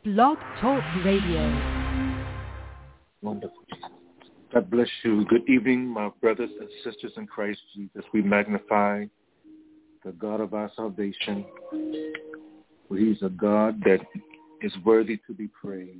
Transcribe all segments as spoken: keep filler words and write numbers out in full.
Blog Talk Radio. Wonderful. God bless you. Good evening, my brothers and sisters in Christ Jesus. We magnify the God of our salvation. For he's a God that is worthy to be praised.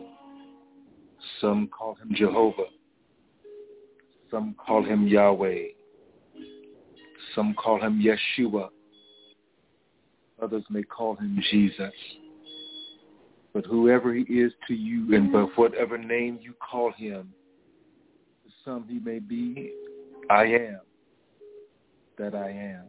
Some call him Jehovah. Some call him Yahweh. Some call him Yeshua. Others may call him Jesus. But whoever he is to you, and by whatever name you call him, to some he may be, I am that I am.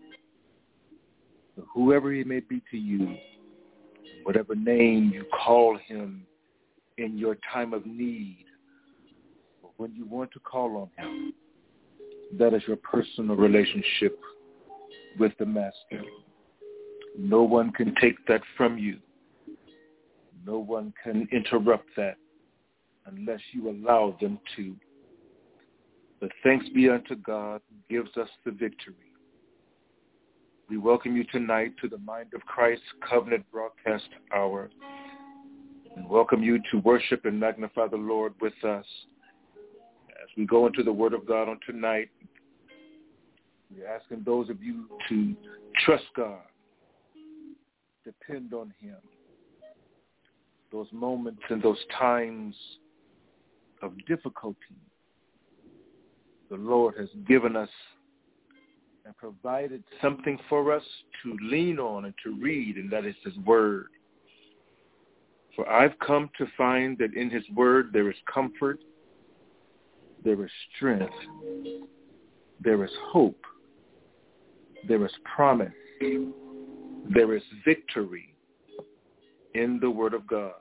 So whoever he may be to you, whatever name you call him in your time of need, or when you want to call on him, that is your personal relationship with the Master. No one can take that from you. No one can interrupt that unless you allow them to. But thanks be unto God who gives us the victory. We welcome you tonight to the Mind of Christ Covenant Broadcast Hour, and welcome you to worship and magnify the Lord with us. As we go into the Word of God on tonight, we're asking those of you to trust God, depend on him. Those moments and those times of difficulty, the Lord has given us and provided something for us to lean on and to read, and that is his word. For I've come to find that in his word there is comfort, there is strength, there is hope, there is promise, there is victory in the word of God.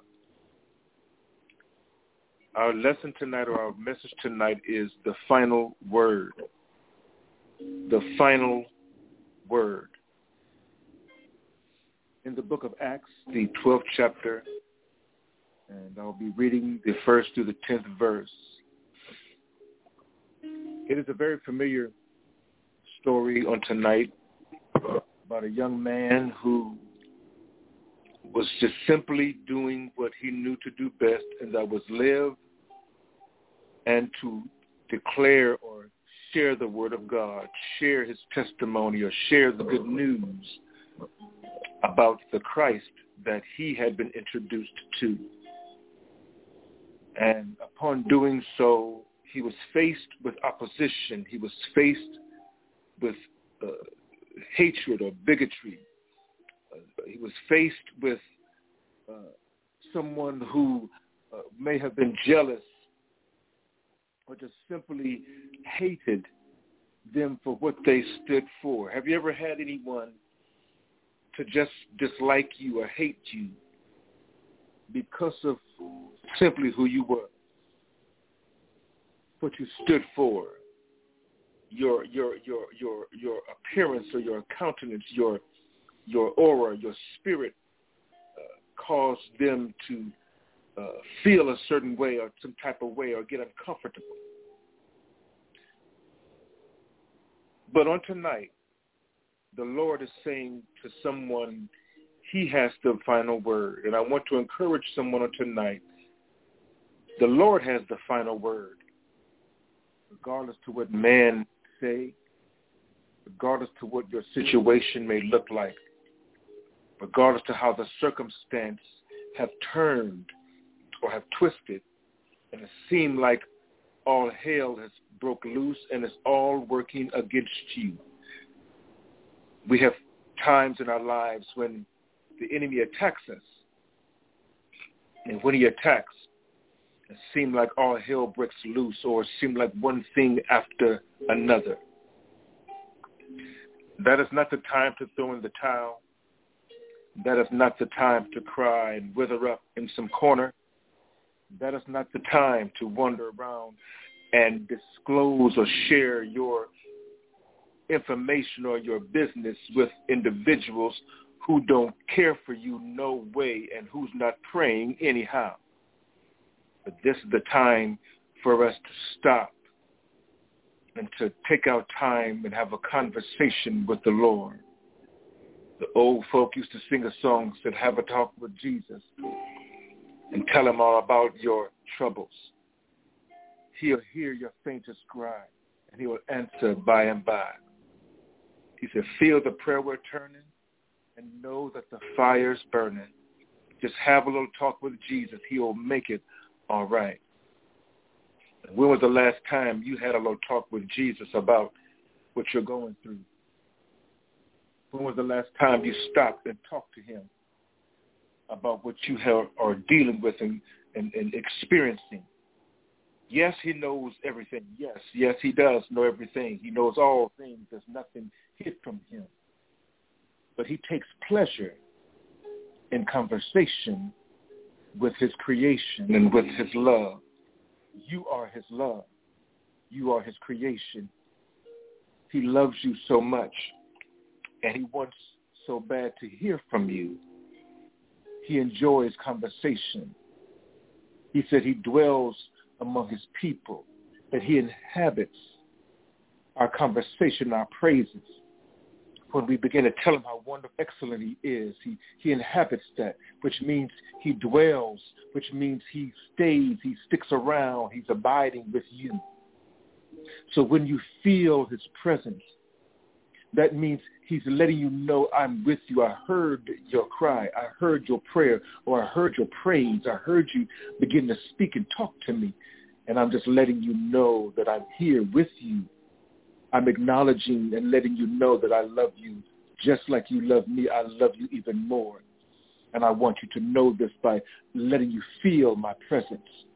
Our lesson tonight, or our message tonight, is the final word. The final word. In the book of Acts, the twelfth chapter, and I'll be reading the first through the tenth verse. It is a very familiar story on tonight about a young man who was just simply doing what he knew to do best, and that was live and to declare or share the word of God, share his testimony, or share the good news about the Christ that he had been introduced to. And upon doing so, he was faced with opposition. He was faced with uh, hatred or bigotry. Uh, he was faced with uh, someone who uh, may have been jealous or just simply hated them for what they stood for. Have you ever had anyone to just dislike you or hate you because of simply who you were, what you stood for, your your your your your appearance or your countenance, your your aura, your spirit uh, caused them to uh, feel a certain way or some type of way or get uncomfortable? But on tonight, the Lord is saying to someone, he has the final word. And I want to encourage someone on tonight, the Lord has the final word. Regardless to what man say, regardless to what your situation may look like, regardless to how the circumstance have turned or have twisted, and it seemed like all hell has broke loose and it's all working against you. We have times in our lives when the enemy attacks us, and when he attacks, it seems like all hell breaks loose, or it seems like one thing after another. That is not the time to throw in the towel. That is not the time to cry and wither up in some corner. That is not the time to wander around and disclose or share your information or your business with individuals who don't care for you no way and who's not praying anyhow. But this is the time for us to stop and to take our time and have a conversation with the Lord. The old folk used to sing a song that said, have a talk with Jesus. and tell him all about your troubles. He'll hear your faintest cry, and he will answer by and by. He said, feel the prayer we're turning and know that the fire's burning. Just have a little talk with Jesus. He'll make it all right. And when was the last time you had a little talk with Jesus about what you're going through? When was the last time you stopped and talked to him about what you have, are dealing with and, and, and experiencing? Yes, he knows everything. Yes, yes, he does know everything. He knows all things. There's nothing hid from him. But he takes pleasure in conversation with his creation and with his love. You are his love. You are his creation. He loves you so much, and he wants so bad to hear from you. He enjoys conversation. He said he dwells among his people, that he inhabits our conversation, our praises. When we begin to tell him how wonderful, excellent he is, he, he inhabits that, which means he dwells, which means he stays, he sticks around, he's abiding with you. So when you feel his presence, that means he's letting you know, I'm with you. I heard your cry. I heard your prayer, or I heard your praise. I heard you begin to speak and talk to me. And I'm just letting you know that I'm here with you. I'm acknowledging and letting you know that I love you just like you love me. I love you even more. And I want you to know this by letting you feel my presence.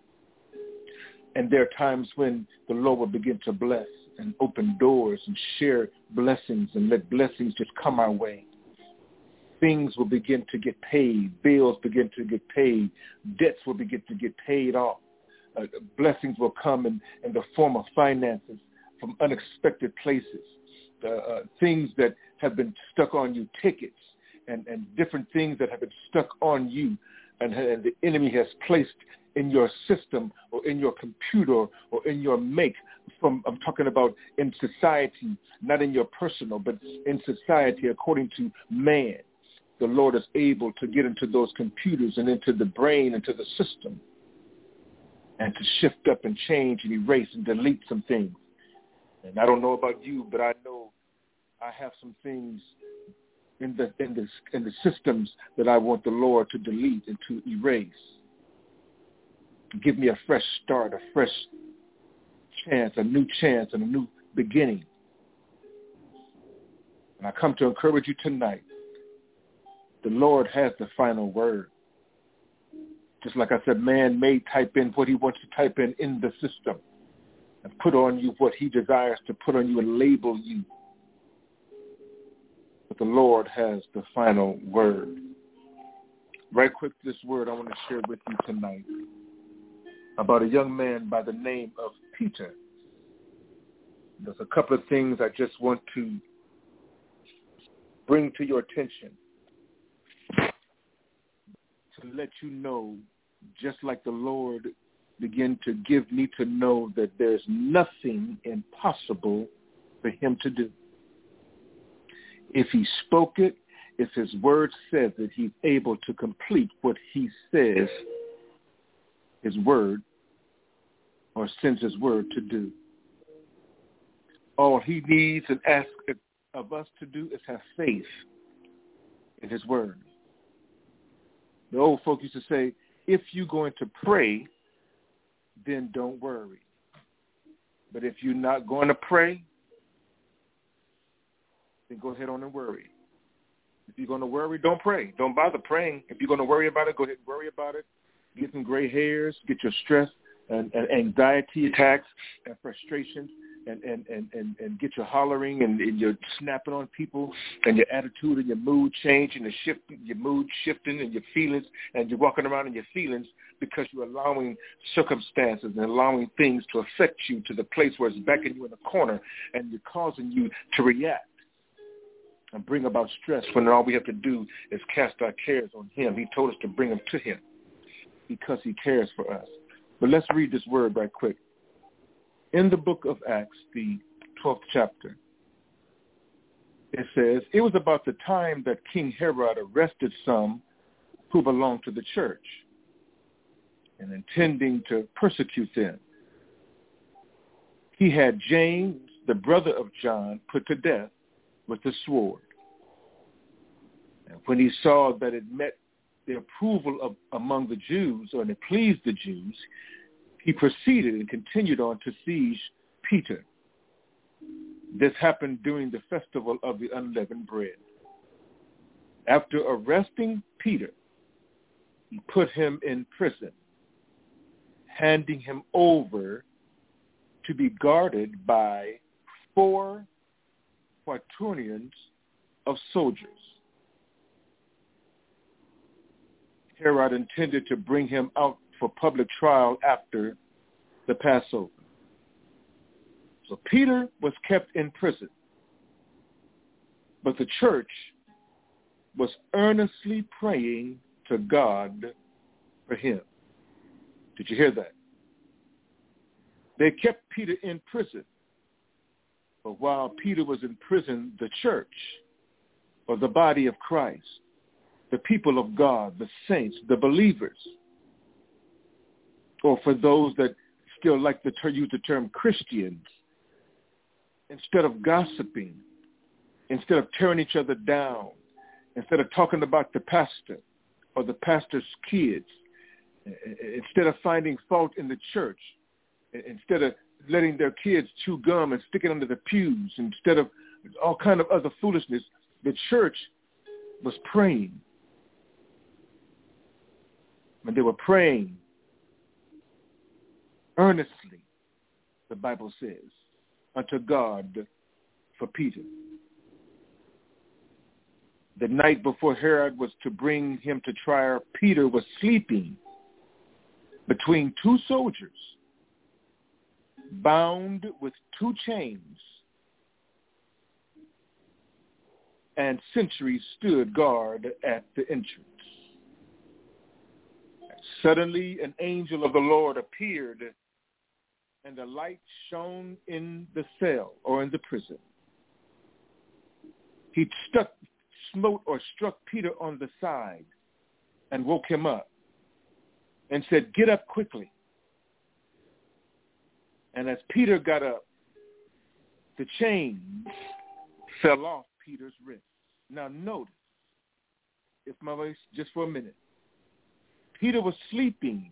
And there are times when the Lord will begin to bless and open doors and share blessings and let blessings just come our way. Things will begin to get paid. Bills begin to get paid. Debts will begin to get paid off. Uh, blessings will come in, in the form of finances from unexpected places. Uh, uh, things that have been stuck on you, tickets and, and different things that have been stuck on you and, and the enemy has placed in your system or in your computer or in your make from, I'm talking about in society, not in your personal, but in society according to man. The Lord is able to get into those computers and into the brain, into the system, and to shift up and change and erase and delete some things. And I don't know about you, but I know I have some things in the in the in the systems that I want the Lord to delete and to erase. Give me a fresh start, a fresh chance, a new chance, and a new beginning. And I come to encourage you tonight. The Lord has the final word. Just like I said, man may type in what he wants to type in in the system and put on you what he desires to put on you and label you. But the Lord has the final word. Right quick, this word I want to share with you tonight about a young man by the name of Peter. There's a couple of things I just want to bring to your attention to let you know, just like the Lord began to give me to know that there's nothing impossible for him to do. If he spoke it, if his word says it, he's able to complete what he says his word or sends his word to do. All he needs and asks of us to do is have faith in his word. The old folk used to say, if you're going to pray, then don't worry. But if you're not going to pray, then go ahead on and worry. If you're going to worry, don't pray. Don't bother praying. If you're going to worry about it, go ahead and worry about it. Get some gray hairs, get your stress and, and anxiety attacks and frustrations, and, and, and, and, and get your hollering and, and your snapping on people and your attitude and your mood changing and shifting, your mood shifting and your feelings, and you're walking around in your feelings because you're allowing circumstances and allowing things to affect you to the place where it's backing you in the corner and you're causing you to react and bring about stress when all we have to do is cast our cares on him. He told us to bring them to him because he cares for us. But let's read this word right quick. In the book of Acts, the twelfth chapter, it says, it was about the time that King Herod arrested some who belonged to the church. and intending to persecute them. He had James, the brother of John, put to death with the sword. And when he saw that it met the approval of among the Jews, or it pleased the Jews, he proceeded and continued on to siege Peter. This happened during the festival of the unleavened bread. After arresting Peter, he put him in prison, handing him over to be guarded by four quaternions of soldiers. Herod intended to bring him out for public trial after the Passover. So Peter was kept in prison, but the church was earnestly praying to God for him. Did you hear that? They kept Peter in prison, but while Peter was in prison, the church, or the body of Christ, the people of God, the saints, the believers, or for those that still like to use the term Christians, instead of gossiping, instead of tearing each other down, instead of talking about the pastor or the pastor's kids, instead of finding fault in the church, instead of letting their kids chew gum and stick it under the pews, instead of all kind of other foolishness, the church was praying. And they were praying earnestly, the Bible says, unto God for Peter. The night before Herod was to bring him to trial, Peter was sleeping between two soldiers, bound with two chains, and sentries stood guard at the entrance. Suddenly an angel of the Lord appeared, and a light shone in the cell, or in the prison. He stuck, smote or struck Peter on the side and woke him up and said, "Get up quickly." And as Peter got up, the chains fell off Peter's wrists. Now notice, if my voice, just for a minute, Peter was sleeping,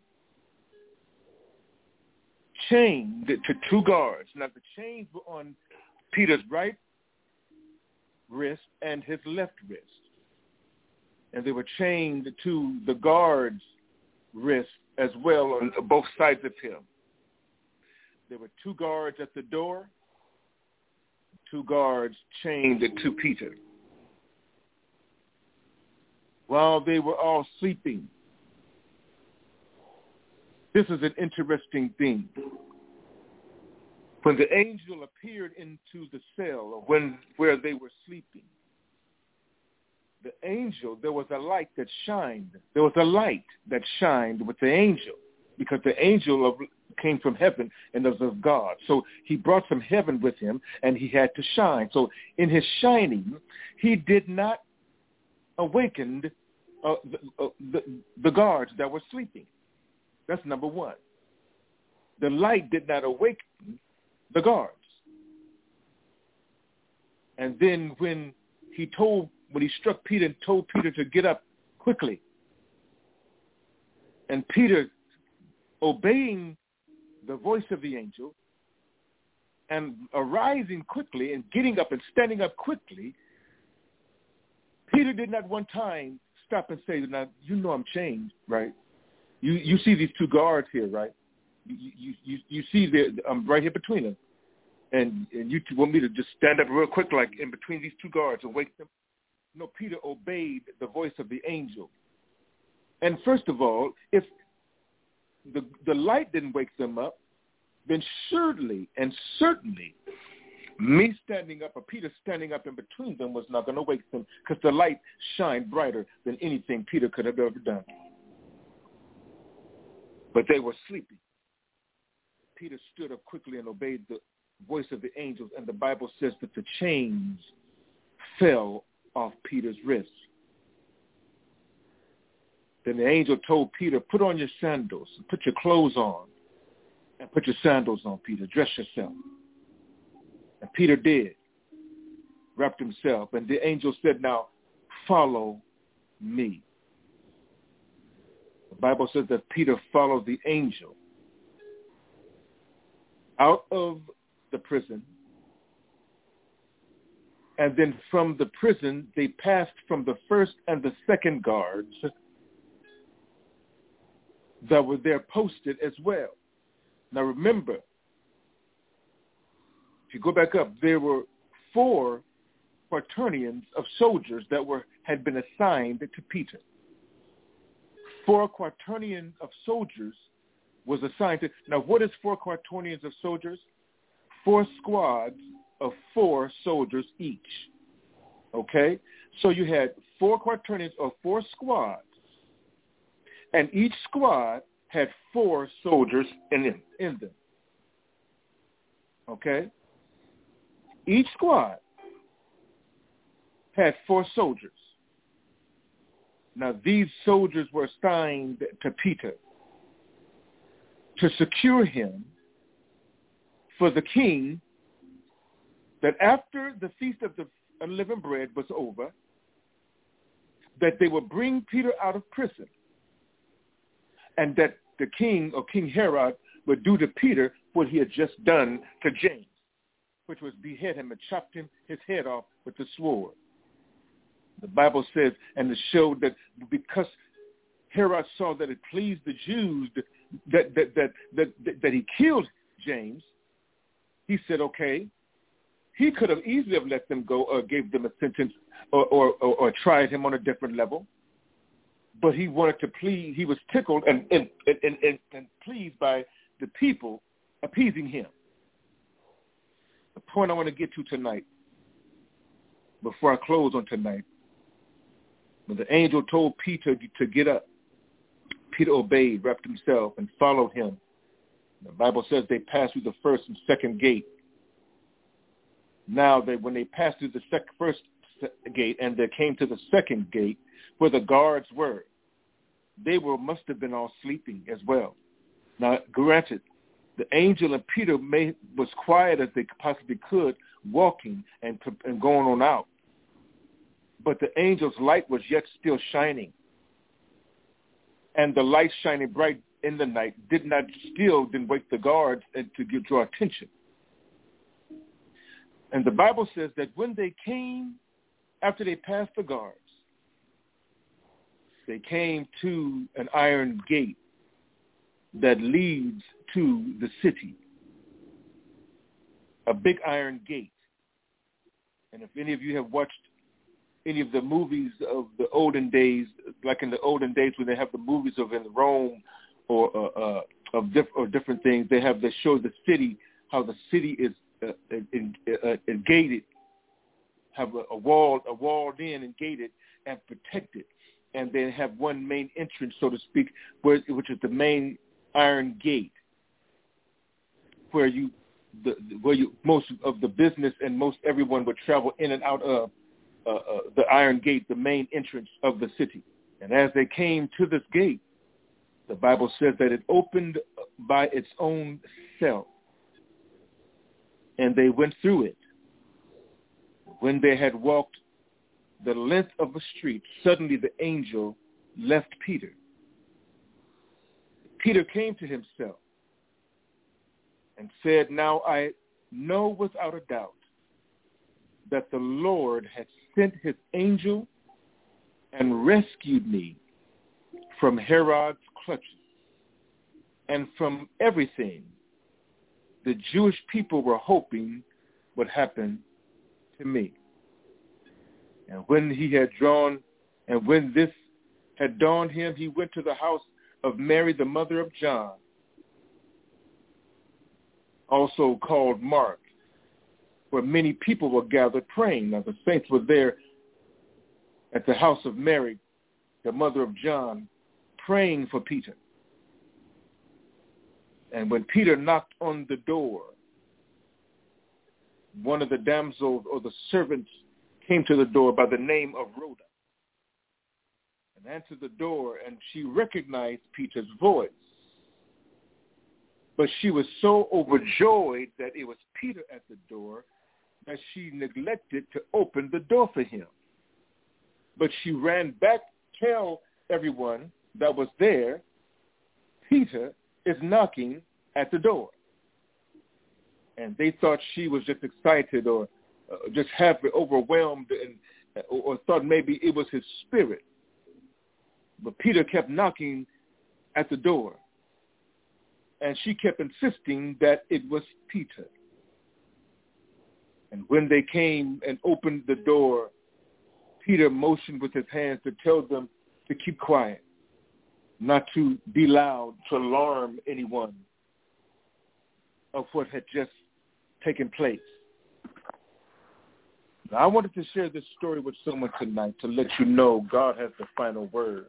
chained to two guards. Now the chains were on Peter's right wrist and his left wrist. And they were chained to the guard's wrist as well on both sides of him. There were two guards at the door, two guards chained to Peter. While they were all sleeping, this is an interesting thing. When the angel appeared into the cell, when where they were sleeping, the angel, there was a light that shined. There was a light that shined with the angel, because the angel of, came from heaven and was of God. So he brought some heaven with him, and he had to shine. So in his shining, he did not awaken uh, the, uh, the, the guards that were sleeping. That's number one. The light did not awaken the guards. And then when he told, when he struck Peter and told Peter to get up quickly, and Peter, obeying the voice of the angel and arising quickly and getting up and standing up quickly, Peter did not one time stop and say, "Now, you know I'm chained, right? You you see these two guards here, right? You you you, you see the I'm right here between them, and and you want me to just stand up real quick, like in between these two guards, and wake them?" No, Peter obeyed the voice of the angel. And first of all, if the the light didn't wake them up, then surely and certainly me standing up or Peter standing up in between them was not going to wake them, because the light shined brighter than anything Peter could have ever done. But they were sleeping. Peter stood up quickly and obeyed the voice of the angels, and the Bible says that the chains fell off Peter's wrists. Then the angel told Peter, put on your sandals, put your clothes on, and put your sandals on, Peter. Dress yourself. And Peter did, wrapped himself. And the angel said, now follow me. The Bible says that Peter followed the angel out of the prison. And then from the prison, they passed from the first and the second guards that were there posted as well. Now remember, if you go back up, there were four quaternions of soldiers that were had been assigned to Peter. Four quaternions of soldiers was assigned to. Now, what is four quaternions of soldiers? Four squads of four soldiers each. Okay? So you had four quaternions or four squads, and each squad had four soldiers in them. In them. Okay? Each squad had four soldiers. Now, these soldiers were assigned to Peter to secure him for the king, that after the Feast of the Unleavened Bread was over, that they would bring Peter out of prison, and that the king, or King Herod, would do to Peter what he had just done to James, which was behead him and chopped him his head off with the sword. The Bible says, and it showed that because Herod saw that it pleased the Jews that that that that, that, that he killed James, he said, okay, he could have easily have let them go or gave them a sentence or, or, or, or tried him on a different level. But he wanted to please, he was tickled and, and, and, and, and pleased by the people appeasing him. The point I want to get to tonight, before I close on tonight, when the angel told Peter to get up, Peter obeyed, wrapped himself, and followed him. The Bible says they passed through the first and second gate. Now, they, when they passed through the sec- first gate and they came to the second gate where the guards were, they were must have been all sleeping as well. Now, granted, the angel and Peter may, was quiet as they possibly could, walking and, and going on out. But the angel's light was yet still shining. And the light shining bright in the night did not still didn't wake the guards and to get, draw attention. And the Bible says that when they came, after they passed the guards, they came to an iron gate that leads to the city. A big iron gate. And if any of you have watched any of the movies of the olden days, like in the olden days when they have the movies of in Rome or uh, uh, of diff- or different things, they have they show the city, how the city is uh, in, uh, uh, gated, have a, a wall, a walled in and gated and protected, and they have one main entrance, so to speak, where which is the main iron gate, where you the where you most of the business and most everyone would travel in and out of. Uh, uh, the iron gate, the main entrance of the city. And as they came to this gate, the Bible says that it opened by its own self. And they went through it. When they had walked the length of a street, suddenly the angel left Peter. Peter came to himself and said, now I know without a doubt that the Lord had sent his angel and rescued me from Herod's clutches and from everything the Jewish people were hoping would happen to me. And when he had drawn, and when this had dawned him, he went to the house of Mary, the mother of John, also called Mark, where many people were gathered praying. Now the saints were there at the house of Mary, the mother of John, praying for Peter. And when Peter knocked on the door, one of the damsels or the servants came to the door by the name of Rhoda. and answered the door, and she recognized Peter's voice. But she was so overjoyed that it was Peter at the door that she neglected to open the door for him. But she ran back to tell everyone that was there, Peter is knocking at the door. And they thought she was just excited or uh, just half overwhelmed and or, or thought maybe it was his spirit. But Peter kept knocking at the door. And she kept insisting that it was Peter. And when they came and opened the door, Peter motioned with his hands to tell them to keep quiet, not to be loud, to alarm anyone of what had just taken place. Now, I wanted to share this story with someone tonight to let you know God has the final word.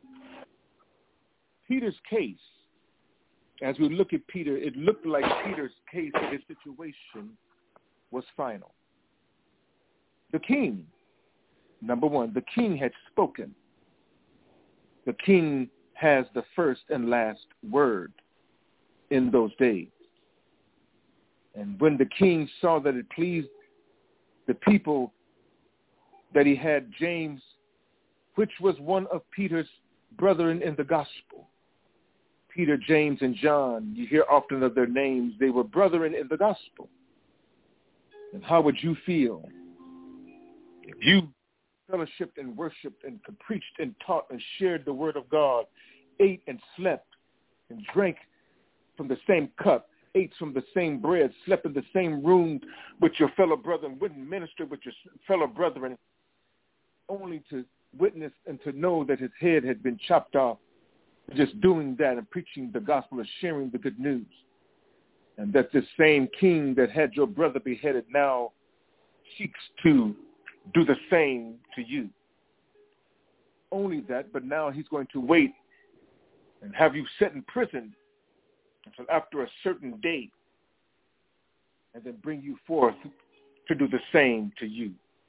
Peter's case, as we look at Peter, it looked like Peter's case in his situation was final. The king, number one, the king had spoken. The king has the first and last word in those days. And when the king saw that it pleased the people that he had James, which was one of Peter's brethren in the gospel, Peter, James, and John, you hear often of their names. They were brethren in the gospel. And how would you feel if you fellowshiped and worshiped and preached and taught and shared the word of God, ate and slept and drank from the same cup, ate from the same bread, slept in the same room with your fellow brethren, wouldn't minister with your fellow brethren, only to witness and to know that his head had been chopped off, just doing that and preaching the gospel and sharing the good news. And that this same king that had your brother beheaded now seeks to do the same to you. Only that, but now he's going to wait and have you set in prison until after a certain date and then bring you forth to do the same to you.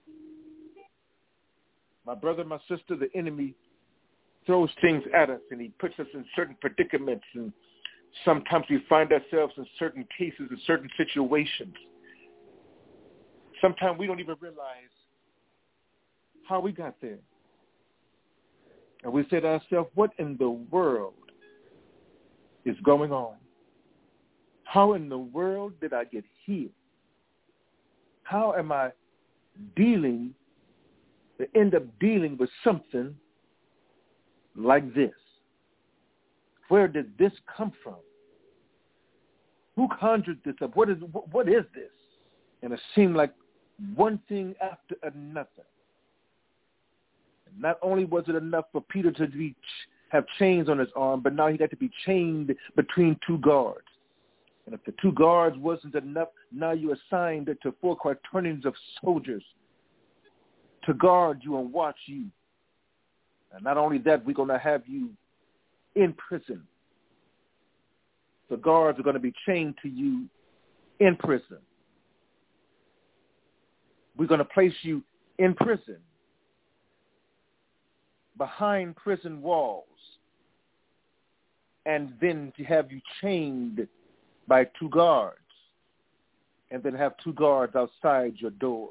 My brother, my sister, the enemy throws things at us and he puts us in certain predicaments, and sometimes we find ourselves in certain cases, in certain situations. Sometimes we don't even realize how we got there. And we say to ourselves, what in the world is going on? How in the world did I get here? How am I dealing, to end up dealing with something like this? Where did this come from? Who conjured this up? What is what is this? And it seemed like one thing after another. And not only was it enough for Peter to be, have chains on his arm, but now he had to be chained between two guards. And if the two guards wasn't enough, now you're assigned to four quaternions of soldiers to guard you and watch you. And not only that, we're going to have you in prison. The guards are going to be chained to you in prison. We're going to place you in prison, behind prison walls, and then to have you chained by two guards, and then have two guards outside your door.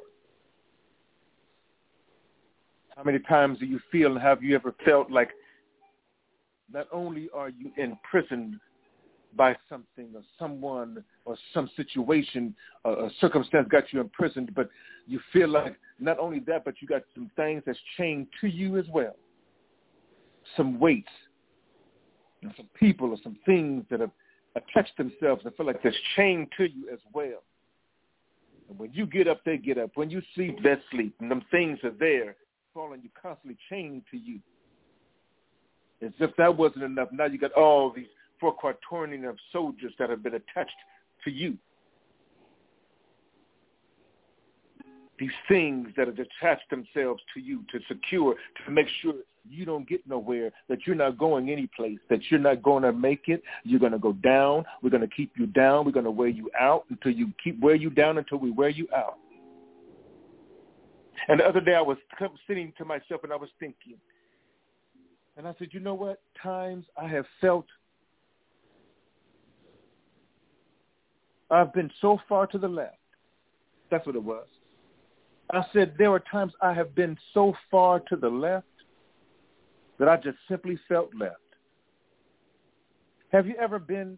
How many times do you feel, and have you ever felt like not only are you imprisoned by something or someone or some situation, or a circumstance got you imprisoned, but you feel like not only that, but you got some things that's chained to you as well. Some weights, and some people or some things that have attached themselves and feel like they're chained to you as well. And when you get up, they get up. When you sleep, they sleep. And them things are there, falling, you constantly chained to you. As if that wasn't enough, now you got all these four quaternions of soldiers that have been attached to you. These things that have attached themselves to you to secure, to make sure you don't get nowhere, that you're not going any place, that you're not going to make it. You're going to go down. We're going to keep you down. We're going to wear you out until you keep wear you down until we wear you out. And the other day I was sitting to myself and I was thinking, And I said, you know what? Times I have felt I've been so far to the left. That's what it was. I said, there were times I have been so far to the left that I just simply felt left. Have you ever been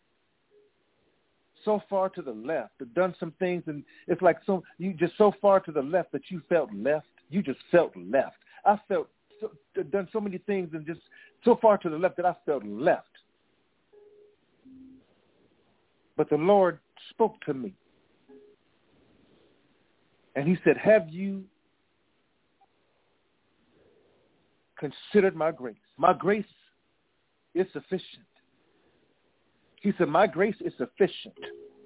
so far to the left or done some things and it's like so you just so far to the left that you felt left? You just felt left. I felt so, done so many things and just so far to the left that I felt left. But the Lord spoke to me. And he said, have you considered my grace? My grace is sufficient. He said, my grace is sufficient.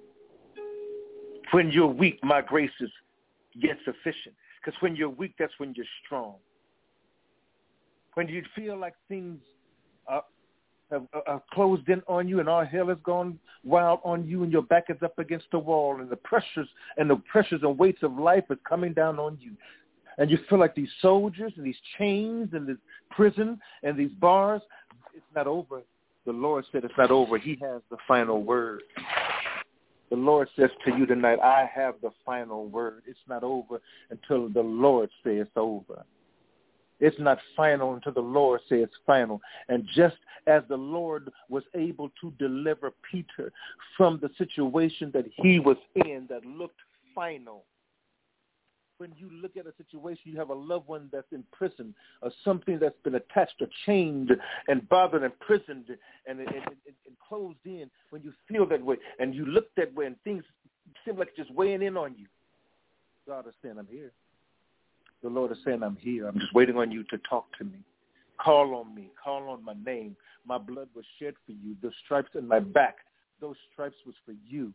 When you're weak, my grace is yet sufficient. Because when you're weak, that's when you're strong. When you feel like things are, have, are closed in on you and all hell has gone wild on you and your back is up against the wall and the pressures and the pressures and weights of life is coming down on you. And you feel like these soldiers and these chains and this prison and these bars, it's not over. The Lord said it's not over. He has the final word. The Lord says to you tonight, I have the final word. It's not over until the Lord says it's over. It's not final until the Lord says it's final. And just as the Lord was able to deliver Peter from the situation that he was in that looked final, when you look at a situation, you have a loved one that's in prison or something that's been attached or chained and bothered and imprisoned and, and, and, and closed in, when you feel that way and you look that way and things seem like just weighing in on you, God is saying, I'm here. The Lord is saying, I'm here. I'm just waiting on you to talk to me. Call on me. Call on my name. My blood was shed for you. The stripes in my back, those stripes was for you.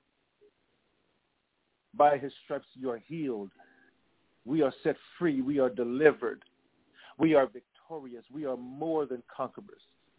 By his stripes you are healed. We are set free. We are delivered. We are victorious. We are more than conquerors.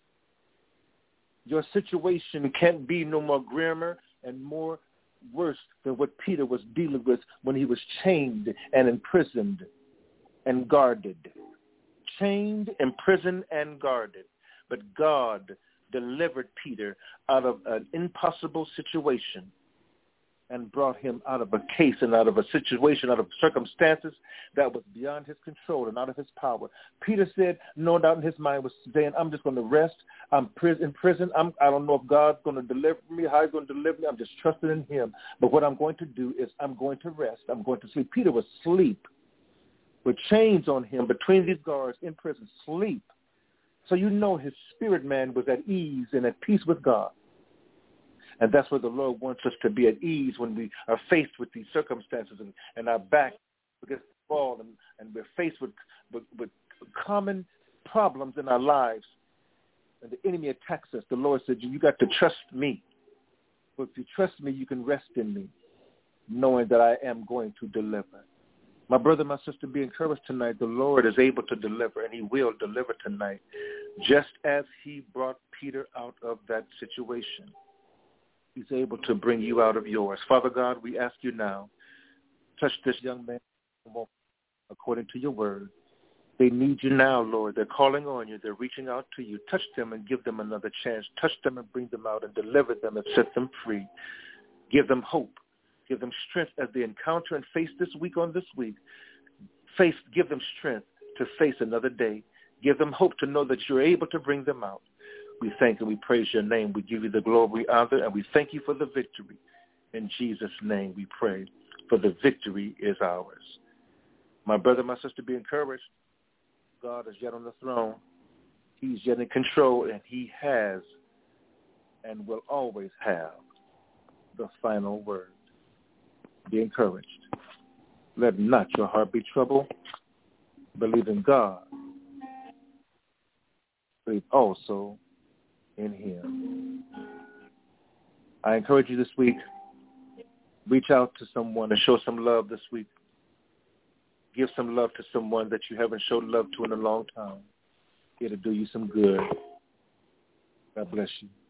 Your situation can't be no more grimmer and more worse than what Peter was dealing with when he was chained and imprisoned and guarded. Chained, imprisoned, and guarded. But God delivered Peter out of an impossible situation and brought him out of a case and out of a situation, out of circumstances that was beyond his control and out of his power. Peter said, no doubt in his mind was saying, I'm just going to rest. I'm in prison. I'm, I don't know if God's going to deliver me, how he's going to deliver me. I'm just trusting in him. But what I'm going to do is I'm going to rest. I'm going to sleep. Peter was asleep with chains on him between these guards in prison, sleep. So you know his spirit man was at ease and at peace with God. And that's where the Lord wants us to be at ease when we are faced with these circumstances and, and our back against the wall and, and we're faced with, with, with common problems in our lives. And the enemy attacks us. The Lord said, you got to trust me. But if you trust me, you can rest in me, knowing that I am going to deliver. My brother, my sister, be encouraged tonight. The Lord is able to deliver, and he will deliver tonight, just as he brought Peter out of that situation. He's able to bring you out of yours. Father God, we ask you now, touch this young man according to your word. They need you now, Lord. They're calling on you. They're reaching out to you. Touch them and give them another chance. Touch them and bring them out and deliver them and set them free. Give them hope. Give them strength as they encounter and face this week on this week. Face, give them strength to face another day. Give them hope to know that you're able to bring them out. We thank and we praise your name. We give you the glory, honor, and we thank you for the victory. In Jesus' name we pray, for the victory is ours. My brother, my sister, be encouraged. God is yet on the throne. He's yet in control, and he has and will always have the final word. Be encouraged. Let not your heart be troubled. Believe in God. Believe also in him. I encourage you this week, reach out to someone and show some love this week. Give some love to someone that you haven't showed love to in a long time. It'll do you some good. God bless you.